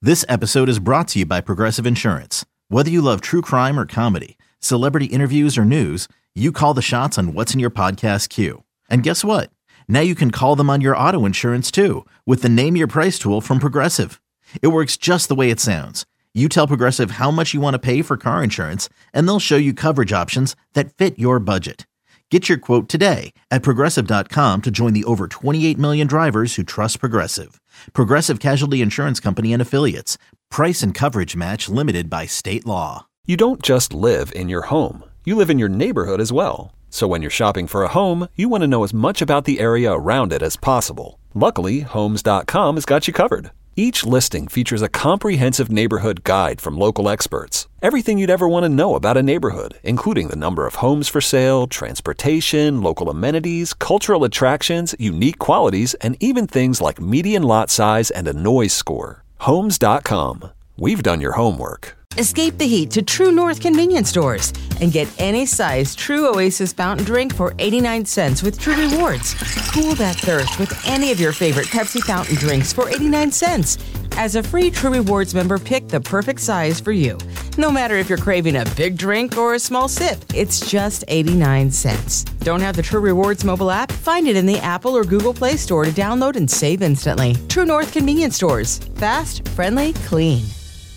This episode is brought to you by Progressive Insurance. Whether you love true crime or comedy, celebrity interviews or news, you call the shots on what's in your podcast queue. And guess what? Now you can call them on your auto insurance too with the Name Your Price tool from Progressive. It works just the way it sounds. You tell Progressive how much you want to pay for car insurance, and they'll show you coverage options that fit your budget. Get your quote today at Progressive.com to join the over 28 million drivers who trust Progressive. Progressive Casualty Insurance Company and Affiliates. Price and coverage match limited by state law. You don't just live in your home. You live in your neighborhood as well. So when you're shopping for a home, you want to know as much about the area around it as possible. Luckily, Homes.com has got you covered. Each listing features a comprehensive neighborhood guide from local experts. Everything you'd ever want to know about a neighborhood, including the number of homes for sale, transportation, local amenities, cultural attractions, unique qualities, and even things like median lot size and a noise score. Homes.com. We've done your homework. Escape the heat to True North convenience stores and get any size True Oasis fountain drink for 89 cents with True Rewards. Cool that thirst with any of your favorite Pepsi fountain drinks for 89 cents. As a free True Rewards member, pick the perfect size for you. No matter if you're craving a big drink or a small sip, it's just 89 cents. Don't have the True Rewards mobile app? Find it in the Apple or Google Play Store to download and save instantly. True North convenience stores. Fast, friendly, clean.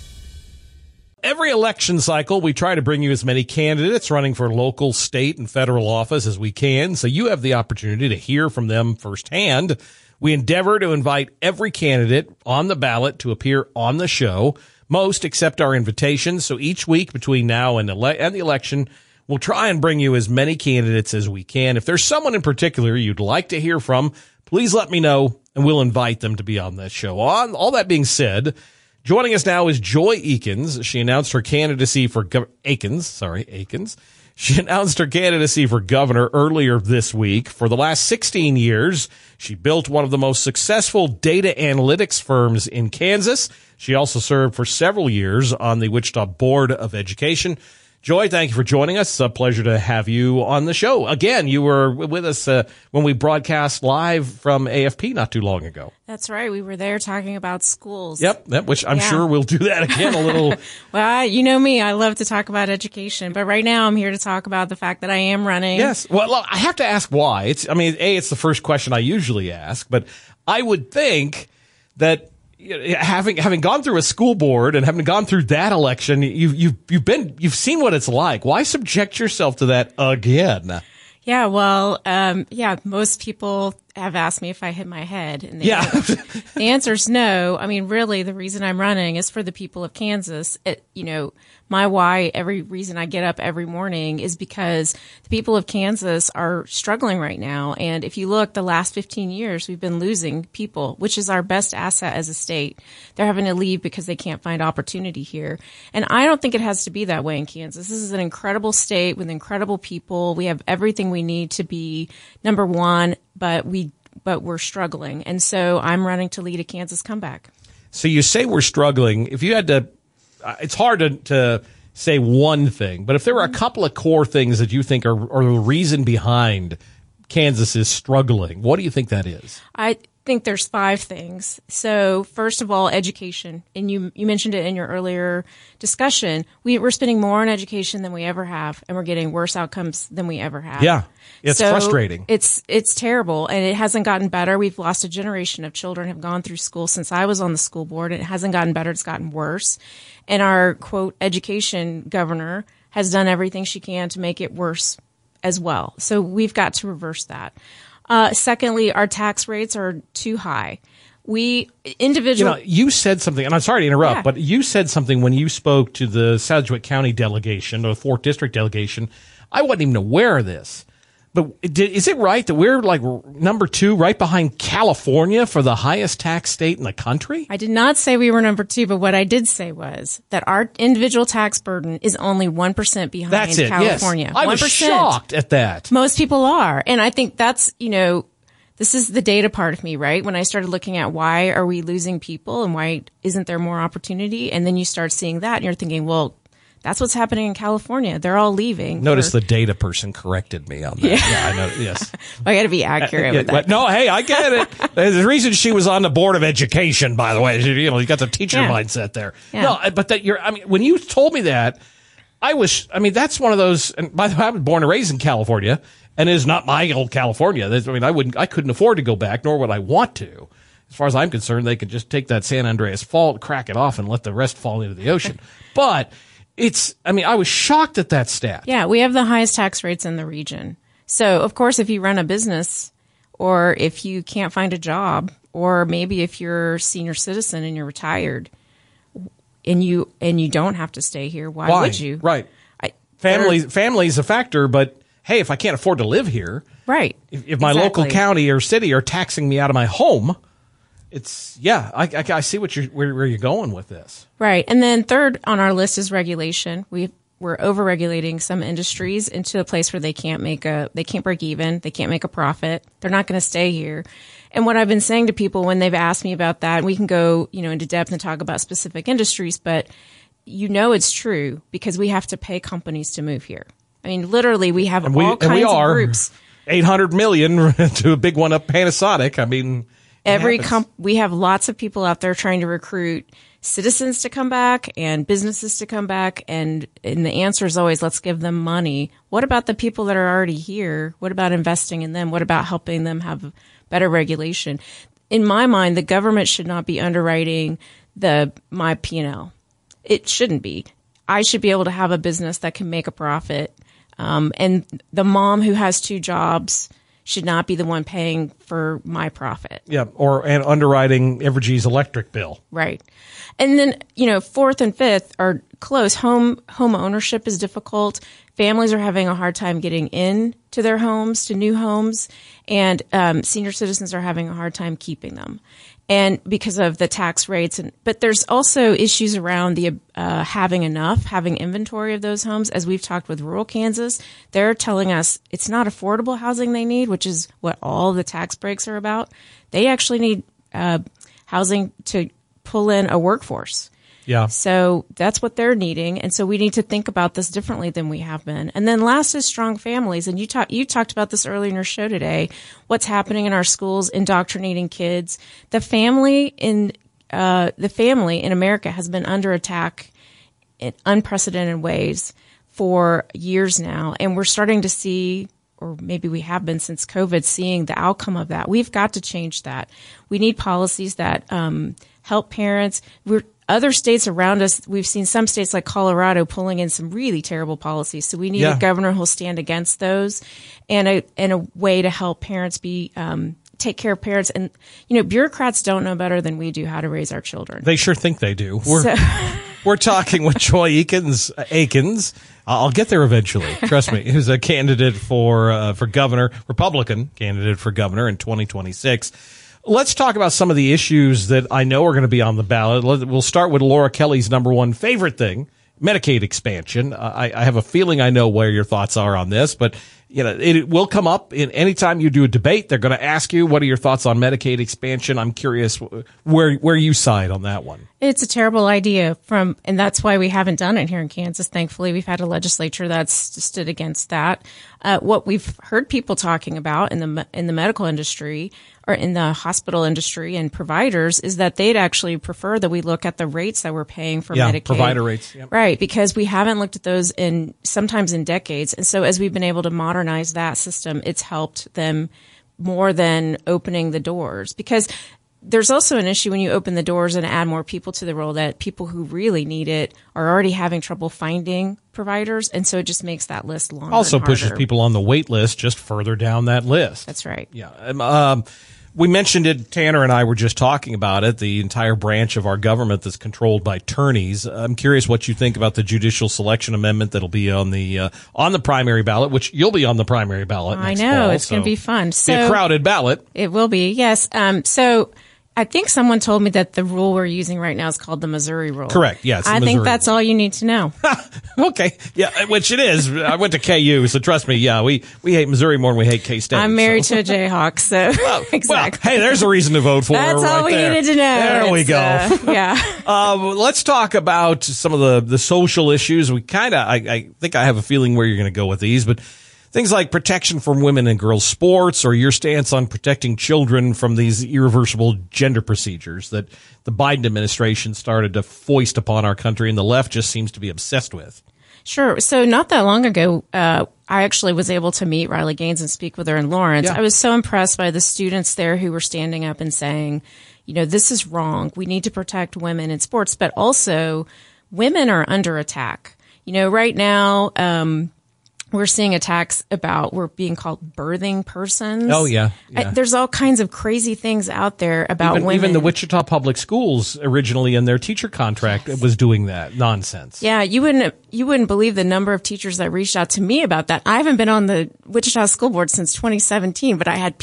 Every election cycle, we try to bring you as many candidates running for local, state, and federal office as we can, so you have the opportunity to hear from them firsthand. We endeavor to invite every candidate on the ballot to appear on the show. Most accept our invitations, so each week between now and the election, we'll try and bring you as many candidates as we can. If there's someone in particular you'd like to hear from, please let me know, and we'll invite them to be on this show. All that being said, joining us now is Joy Akins. She announced her candidacy for Akins. She announced her candidacy for governor earlier this week. For the last 16 years, she built one of the most successful data analytics firms in Kansas. She also served for several years on the Wichita Board of Education. Joy, thank you for joining us. It's a pleasure to have you on the show. Again, you were with us when we broadcast live from AFP not too long ago. That's right. We were there talking about schools. Yep, which I'm sure we'll do that again a little. Well, you know me. I love to talk about education. But right now I'm here to talk about the fact that I am running. Yes. Well, look, I have to ask why. It's the first question I usually ask. But I would think that having gone through a school board and having gone through that election, you've seen what it's like. Why subject yourself to that again? Yeah, well, most people have asked me if I hit my head. And the answer is no. I mean, really, the reason I'm running is for the people of Kansas. My why, every reason I get up every morning is because the people of Kansas are struggling right now. And if you look, the last 15 years, we've been losing people, which is our best asset as a state. They're having to leave because they can't find opportunity here. And I don't think it has to be that way in Kansas. This is an incredible state with incredible people. We have everything we need to be number one, but we're struggling. And so I'm running to lead a Kansas comeback. So you say we're struggling. If you had to, it's hard to say one thing, but if there were a couple of core things that you think are the reason behind Kansas is struggling, what do you think that is? I think there's 5 things. So first of all, education. And you mentioned it in your earlier discussion. We're spending more on education than we ever have, and we're getting worse outcomes than we ever have. Yeah. It's frustrating. It's terrible, and it hasn't gotten better. We've lost a generation of children have gone through school since I was on the school board, and it hasn't gotten better. It's gotten worse. And our, quote, education governor has done everything she can to make it worse as well. So we've got to reverse that. Secondly, our tax rates are too high. You said something, and I'm sorry to interrupt, but you said something when you spoke to the Sedgwick County delegation or the 4th District delegation. I wasn't even aware of this. But is it right that we're like number 2 right behind California for the highest tax state in the country? I did not say we were number 2, but what I did say was that our individual tax burden is only 1% behind that's it, California. Yes. I was 1%. shocked at that. Most people are. And I think that's, this is the data part of me, right? When I started looking at why are we losing people and why isn't there more opportunity? And then you start seeing that and you're thinking, well, That's what's happening in California. They're all leaving. Notice the data person corrected me on that. Yeah, I know. Yes. I got to be accurate with that. No, hey, I get it. There's the reason she was on the Board of Education, by the way. You got the teacher mindset there. Yeah. No, but when you told me that, that's one of those, and by the way, I was born and raised in California, and it is not my old California. I couldn't afford to go back, nor would I want to. As far as I'm concerned, they could just take that San Andreas Fault, crack it off, and let the rest fall into the ocean. But I was shocked at that stat. Yeah, we have the highest tax rates in the region. So, of course, if you run a business, or if you can't find a job, or maybe if you're a senior citizen and you're retired, and you don't have to stay here, why would you? Right. Family's a factor, but hey, if I can't afford to live here, right? If my local county or city are taxing me out of my home, I see where you're going with this. Right. And then third on our list is regulation. We're over-regulating some industries into a place where they can't break even, they can't make a profit, they're not going to stay here. And what I've been saying to people when they've asked me about that, and we can go, into depth and talk about specific industries, but it's true because we have to pay companies to move here. I mean, literally, we have all kinds of groups. 800 million to a big one up Panasonic. I mean, we have lots of people out there trying to recruit citizens to come back and businesses to come back. And the answer is always, let's give them money. What about the people that are already here? What about investing in them? What about helping them have better regulation? In my mind, the government should not be underwriting my P&L. It shouldn't be. I should be able to have a business that can make a profit. And the mom who has 2 jobs should not be the one paying for my profit. Yeah, and underwriting Evergy's electric bill. Right. And then, fourth and fifth are close. Home ownership is difficult. Families are having a hard time getting into their homes, to new homes, and senior citizens are having a hard time keeping them. And because of the tax rates, but there's also issues around the having inventory of those homes. As we've talked with rural Kansas, they're telling us it's not affordable housing they need, which is what all the tax breaks are about. They actually need housing to pull in a workforce. Yeah. So that's what they're needing. And so we need to think about this differently than we have been. And then last is strong families. And you talked about this earlier in your show today, what's happening in our schools, indoctrinating kids. The family in America has been under attack in unprecedented ways for years now. And we're starting to see, or maybe we have been since COVID, seeing the outcome of that. We've got to change that. We need policies that help parents. Other states around us, we've seen some states like Colorado pulling in some really terrible policies. So we need a governor who'll stand against those, and a way to help parents take care of parents. And bureaucrats don't know better than we do how to raise our children. They sure think they do. We're talking with Joy Akins. I'll get there eventually. Trust me. Who's a candidate for governor, Republican candidate for governor in 2026. Let's talk about some of the issues that I know are going to be on the ballot. We'll start with Laura Kelly's number one favorite thing, Medicaid expansion. I have a feeling I know where your thoughts are on this, but it will come up in any time you do a debate. They're going to ask you, what are your thoughts on Medicaid expansion? I'm curious where you side on that one. It's a terrible idea and that's why we haven't done it here in Kansas. Thankfully, we've had a legislature that's stood against that. What we've heard people talking about in the medical industry or in the hospital industry and providers is that they'd actually prefer that we look at the rates that we're paying for Medicaid. Provider rates. Yep. Right, because we haven't looked at those sometimes in decades. And so as we've been able to modernize that system, it's helped them more than opening the doors. Because there's also an issue when you open the doors and add more people to the role that people who really need it are already having trouble finding providers. And so it just makes that list longer. Also pushes people on the wait list just further down that list. That's right. Yeah. We mentioned it, Tanner and I were just talking about it, the entire branch of our government that's controlled by attorneys. I'm curious what you think about the judicial selection amendment that'll be on the primary ballot, which you'll be on the primary ballot next fall. I know, it's going to be fun. So, be a crowded ballot. It will be, yes. So I think someone told me that the rule we're using right now is called the Missouri rule. Correct. Yes. I think that's all you need to know. Okay. Yeah, which it is. I went to KU, so trust me. Yeah, we hate Missouri more than we hate K-State. I'm married to a Jayhawk, so exactly. Well, hey, there's a reason to vote for her. That's all we needed to know. There we go. Yeah. Let's talk about some of the social issues. We I think I have a feeling where you're going to go with these, but things like protection from women and girls sports, or your stance on protecting children from these irreversible gender procedures that the Biden administration started to foist upon our country and the left just seems to be obsessed with. Sure. So not that long ago, I actually was able to meet Riley Gaines and speak with her in Lawrence. Yeah. I was so impressed by the students there who were standing up and saying, this is wrong. We need to protect women in sports, but also women are under attack. Right now, we're seeing attacks about we're being called birthing persons. Oh, yeah. There's all kinds of crazy things out there about women. Even the Wichita Public Schools originally in their teacher contract was doing that nonsense. Yeah, you wouldn't believe the number of teachers that reached out to me about that. I haven't been on the Wichita School Board since 2017, but I had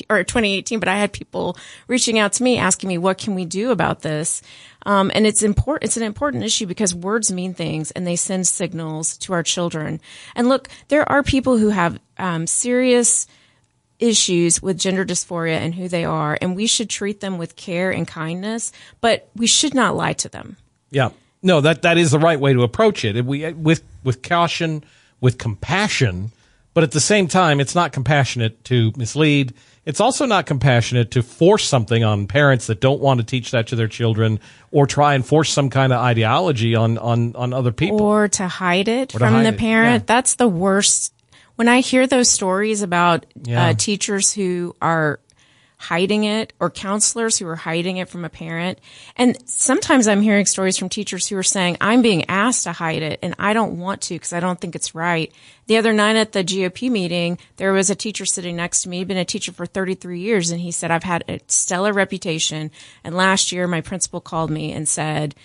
people reaching out to me asking me, what can we do about this? And it's important. It's an important issue because words mean things and they send signals to our children. And look, there are people who have serious issues with gender dysphoria and who they are, and we should treat them with care and kindness, but we should not lie to them. Yeah. No, that is the right way to approach it. With caution, with compassion, but at the same time, it's not compassionate to mislead. It's also not compassionate to force something on parents that don't want to teach that to their children, or try and force some kind of ideology on other people. Or to hide it from the parent. Yeah. That's the worst. When I hear those stories about teachers who are hiding it, or counselors who are hiding it from a parent. And sometimes I'm hearing stories from teachers who are saying, I'm being asked to hide it and I don't want to because I don't think it's right. The other night at the GOP meeting, there was a teacher sitting next to me. He'd been a teacher for 33 years. And he said, I've had a stellar reputation. And last year, my principal called me and said,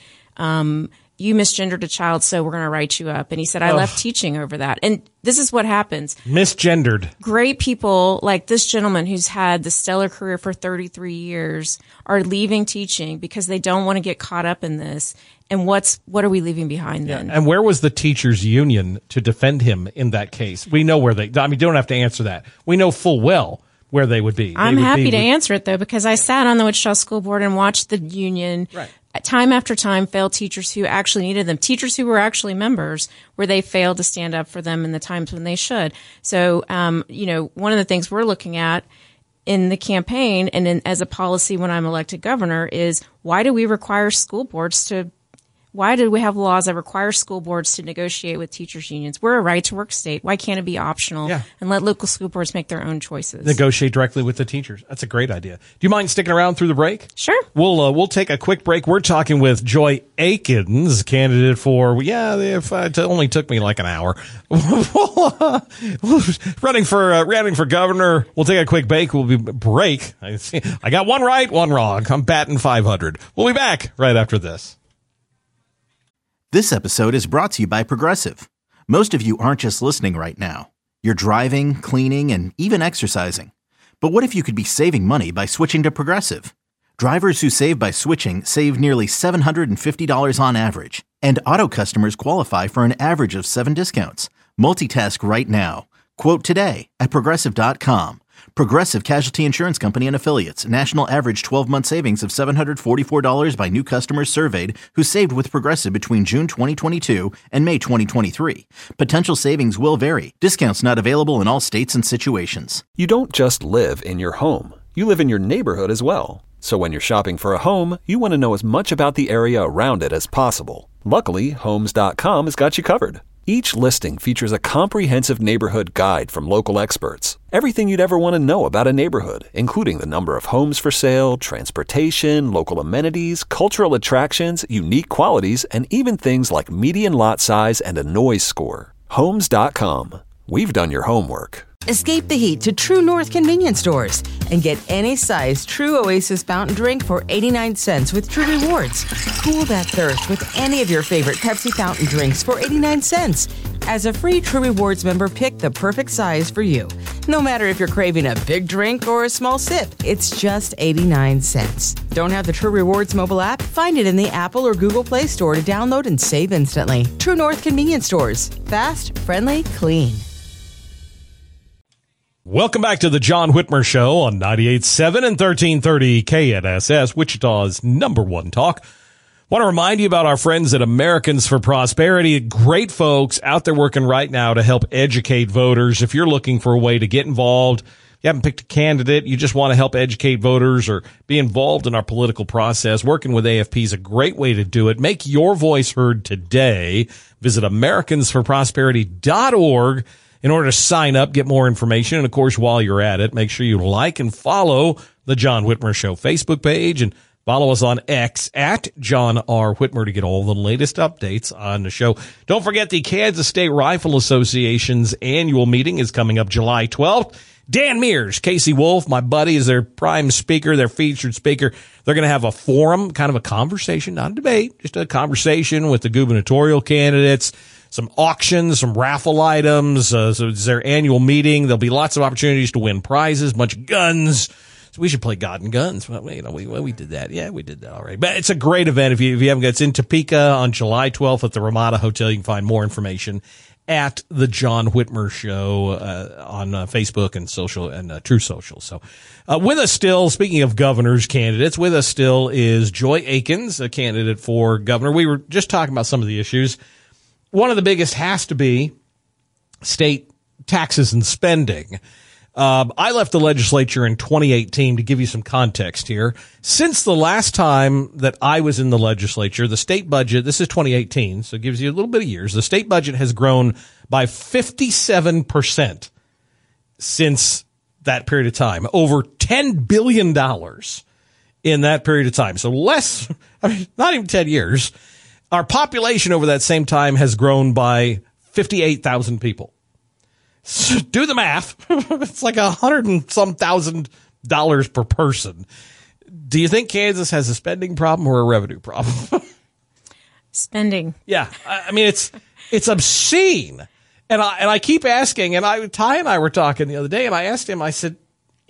you misgendered a child, so we're going to write you up. And he said, I left teaching over that. And this is what happens. Misgendered. Great people like this gentleman who's had the stellar career for 33 years are leaving teaching because they don't want to get caught up in this. And what are we leaving behind then? And where was the teachers union to defend him in that case? We know where you don't have to answer that. We know full well where they would be. I'm happy to answer it, though, because I sat on the Wichita School Board and watched the union time after time fail teachers who actually needed them, teachers who were actually members, where they failed to stand up for them in the times when they should. So, one of the things we're looking at in the campaign and as a policy when I'm elected governor is why do we have laws that require school boards to negotiate with teachers unions? We're a right to work state. Why can't it be optional and let local school boards make their own choices? Negotiate directly with the teachers. That's a great idea. Do you mind sticking around through the break? Sure. We'll take a quick break. We're talking with Joy Akins, candidate for, if it only took me like an hour. running for governor. We'll take a quick break. I got one right, one wrong. I'm batting 500. We'll be back right after this. This episode is brought to you by Progressive. Most of you aren't just listening right now. You're driving, cleaning, and even exercising. But what if you could be saving money by switching to Progressive? Drivers who save by switching save nearly $750 on average. And auto customers qualify for an average of 7 discounts. Multitask right now. Quote today at Progressive.com. Progressive Casualty Insurance Company and Affiliates. National average 12-month savings of $744 by new customers surveyed who saved with Progressive between June 2022 and May 2023. Potential savings will vary. Discounts not available in all states and situations. You don't just live in your home. You live in your neighborhood as well. So when you're shopping for a home, you want to know as much about the area around it as possible. Luckily, Homes.com has got you covered. Each listing features a comprehensive neighborhood guide from local experts. Everything you'd ever want to know about a neighborhood, including the number of homes for sale, transportation, local amenities, cultural attractions, unique qualities, and even things like median lot size and a noise score. Homes.com. We've done your homework. Escape the heat to True North convenience stores and get any size True Oasis fountain drink for 89 cents with True Rewards. Cool that thirst with any of your favorite Pepsi fountain drinks for 89 cents. As a free True Rewards member, pick the perfect size for you. No matter if you're craving a big drink or a small sip, it's just 89 cents. Don't have the True Rewards mobile app? Find it in the Apple or Google Play Store to download and save instantly. True North Convenience Stores. Fast, friendly, clean. Welcome back to the John Whitmer Show on 98.7 and 1330 KNSS, Wichita's #1 talk. Want to remind you about our friends at Americans for Prosperity. Great folks out there working right now to help educate voters. If you're looking for a way to get involved, you haven't picked a candidate, you just want to help educate voters or be involved in our political process, working with AFP is a great way to do it. Make your voice heard today. Visit AmericansForProsperity.org in order to sign up, get more information. And, of course, while you're at it, make sure you like and follow the John Whitmer Show Facebook page and follow us on X at John R. Whitmer to get all the latest updates on the show. Don't forget the Kansas State Rifle Association's annual meeting is coming up July 12th. Dan Mears, Casey Wolf, my buddy, is their prime speaker, their featured speaker. They're going to have a forum, kind of a conversation, not a debate, just a conversation with the gubernatorial candidates, some auctions, some raffle items. So it's their annual meeting. There'll be lots of opportunities to win prizes, a bunch of guns. So we should play God and Guns. Well, we did that. Yeah, we did that already. But it's a great event. If you haven't got, it's in Topeka on July 12th at the Ramada Hotel. You can find more information at the John Whitmer Show on Facebook and social and True Social. So with us still, speaking of governor's candidates, with us still is Joy Akins, a candidate for governor. We were just talking about some of the issues. One of the biggest has to be state taxes and spending. I left the legislature in 2018 to give you some context here. Since the last time that I was in the legislature, the state budget, this is 2018, so it gives you a little bit of years. The state budget has grown by 57% since that period of time, over $10 billion in that period of time. So less, not even 10 years. Our population over that same time has grown by 58,000 people. So do the math. It's like $100 and some thousand per person. Do you think Kansas has a spending problem or a revenue problem? Spending. Yeah. I mean, it's obscene. And I keep asking, and Ty and I were talking the other day, and I asked him, I said,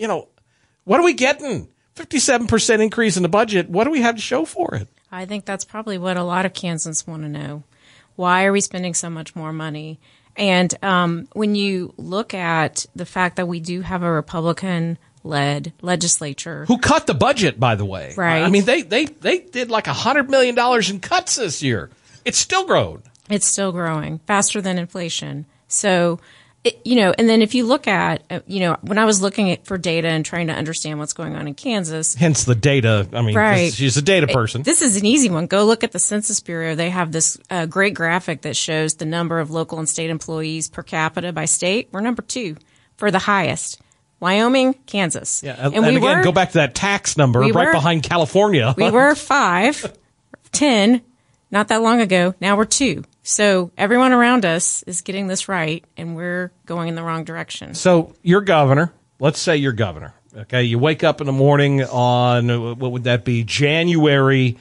what are we getting? 57% increase in the budget. What do we have to show for it? I think that's probably what a lot of Kansans want to know. Why are we spending so much more money? And when you look at the fact that we do have a Republican-led legislature, who cut the budget, by the way, right? I mean, they did like $100 million in cuts this year. It's still grown. It's still growing faster than inflation. So, and then if you look at, when I was looking for data and trying to understand what's going on in Kansas. Hence the data. I mean, right. She's a data person. This is an easy one. Go look at the Census Bureau. They have this great graphic that shows the number of local and state employees per capita by state. We're number 2 for the highest. Wyoming, Kansas. Yeah, and again, go back to that tax number right behind California. We were 5, 10, not that long ago. Now we're 2. So everyone around us is getting this right, and we're going in the wrong direction. So you're governor. Let's say you're governor. Okay, you wake up in the morning on, what would that be, January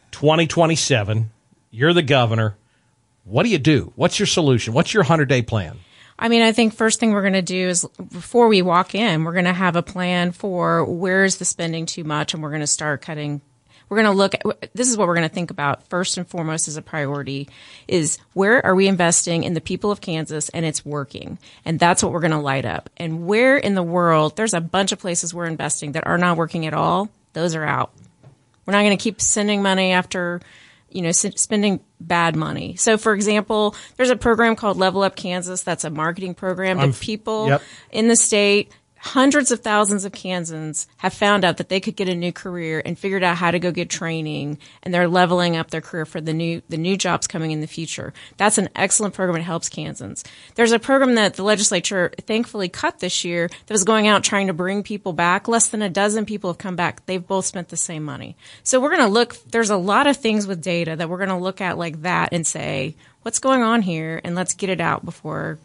2027. You're the governor. What do you do? What's your solution? What's your 100-day plan? I mean, I think first thing we're going to do is before we walk in, we're going to have a plan for where's the spending too much, and we're going to start cutting. We're going to look at, this is what we're going to think about first and foremost as a priority is where are we investing in the people of Kansas and it's working? And that's what we're going to light up. And where in the world, there's a bunch of places we're investing that are not working at all. Those are out. We're not going to keep sending money after, spending bad money. So, for example, there's a program called Level Up Kansas. That's a marketing program that people in the state, hundreds of thousands of Kansans have found out that they could get a new career and figured out how to go get training, and they're leveling up their career for the new jobs coming in the future. That's an excellent program. It helps Kansans. There's a program that the legislature thankfully cut this year that was going out trying to bring people back. Less than a dozen people have come back. They've both spent the same money. So we're going to look, there's a lot of things with data that we're going to look at like that and say, what's going on here, and let's get it out before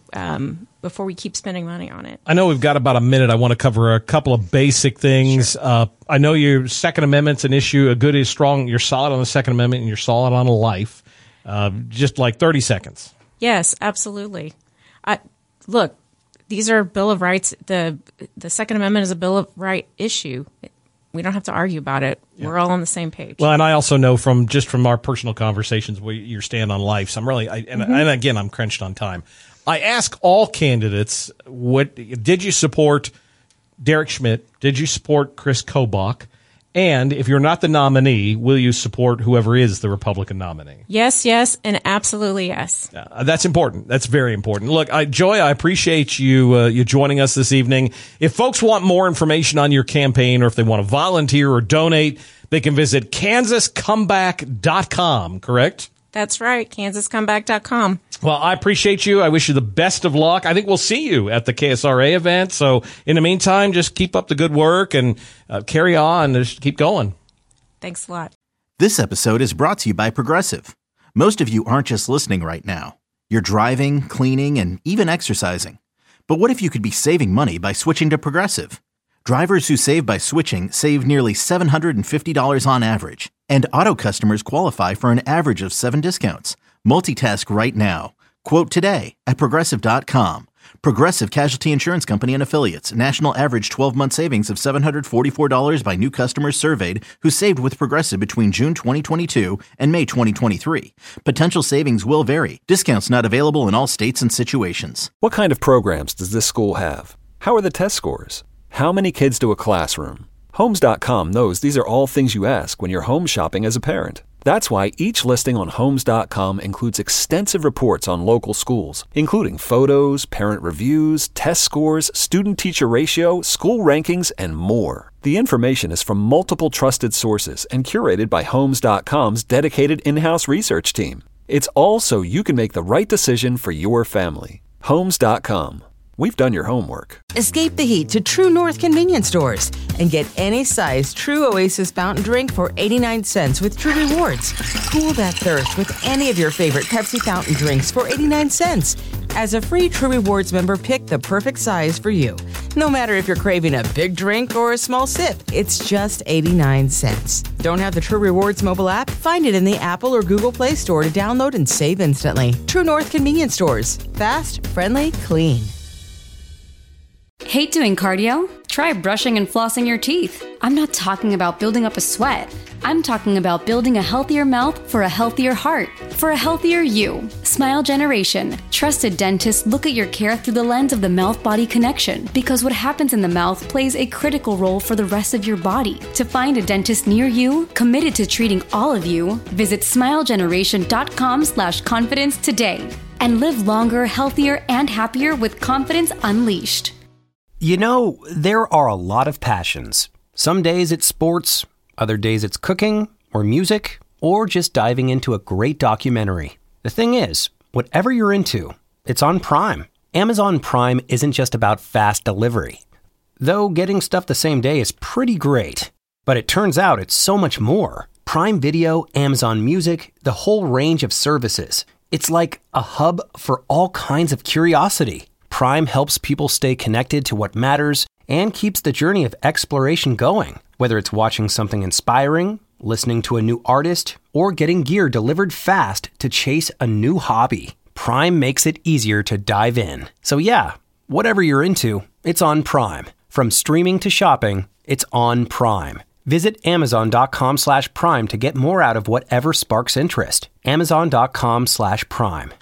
we keep spending money on it. I know we've got about a minute. I want to cover a couple of basic things. Sure. I know your Second Amendment's an issue. A good is strong. You're solid on the Second Amendment, and you're solid on life. Just like 30 seconds. Yes, absolutely. Look, these are Bill of Rights. The Second Amendment is a Bill of Rights issue. We don't have to argue about it. Yeah. We're all on the same page. Well, and I also know from our personal conversations where your stand on life. So I'm really, and again, I'm crunched on time. I ask all candidates, did you support Derek Schmidt? Did you support Chris Kobach? And if you're not the nominee, will you support whoever is the Republican nominee? Yes, and absolutely yes. That's important. That's very important. Look, Joy, I appreciate you joining us this evening. If folks want more information on your campaign or if they want to volunteer or donate, they can visit kansascomeback.com, correct? That's right, kansascomeback.com. Well, I appreciate you. I wish you the best of luck. I think we'll see you at the KSRA event. So in the meantime, just keep up the good work and carry on. Just keep going. Thanks a lot. This episode is brought to you by Progressive. Most of you aren't just listening right now. You're driving, cleaning, and even exercising. But what if you could be saving money by switching to Progressive? Drivers who save by switching save nearly $750 on average. And auto customers qualify for an average of 7 discounts. Multitask right now. Quote today at Progressive.com. Progressive Casualty Insurance Company and Affiliates. National average 12-month savings of $744 by new customers surveyed who saved with Progressive between June 2022 and May 2023. Potential savings will vary. Discounts not available in all states and situations. What kind of programs does this school have? How are the test scores? How many kids do a classroom? Homes.com knows these are all things you ask when you're home shopping as a parent. That's why each listing on Homes.com includes extensive reports on local schools, including photos, parent reviews, test scores, student-teacher ratio, school rankings, and more. The information is from multiple trusted sources and curated by Homes.com's dedicated in-house research team. It's all so you can make the right decision for your family. Homes.com. We've done your homework. Escape the heat to True North convenience stores and get any size True Oasis fountain drink for 89 cents with True Rewards. Cool that thirst with any of your favorite Pepsi fountain drinks for 89 cents. As a free True Rewards member, pick the perfect size for you. No matter if you're craving a big drink or a small sip, it's just 89 cents. Don't have the True Rewards mobile app? Find it in the Apple or Google Play Store to download and save instantly. True North convenience stores. Fast, friendly, clean. Hate doing cardio? Try brushing and flossing your teeth. I'm not talking about building up a sweat. I'm talking about building a healthier mouth for a healthier heart, for a healthier you. Smile Generation. Trusted dentists look at your care through the lens of the mouth-body connection because what happens in the mouth plays a critical role for the rest of your body. To find a dentist near you, committed to treating all of you, visit smilegeneration.com/confidence today and live longer, healthier, and happier with confidence unleashed. You know, there are a lot of passions. Some days it's sports, other days it's cooking, or music, or just diving into a great documentary. The thing is, whatever you're into, it's on Prime. Amazon Prime isn't just about fast delivery. Though getting stuff the same day is pretty great. But it turns out it's so much more. Prime Video, Amazon Music, the whole range of services. It's like a hub for all kinds of curiosity. Prime helps people stay connected to what matters and keeps the journey of exploration going. Whether it's watching something inspiring, listening to a new artist, or getting gear delivered fast to chase a new hobby, Prime makes it easier to dive in. So yeah, whatever you're into, it's on Prime. From streaming to shopping, it's on Prime. Visit Amazon.com/Prime to get more out of whatever sparks interest. Amazon.com/Prime.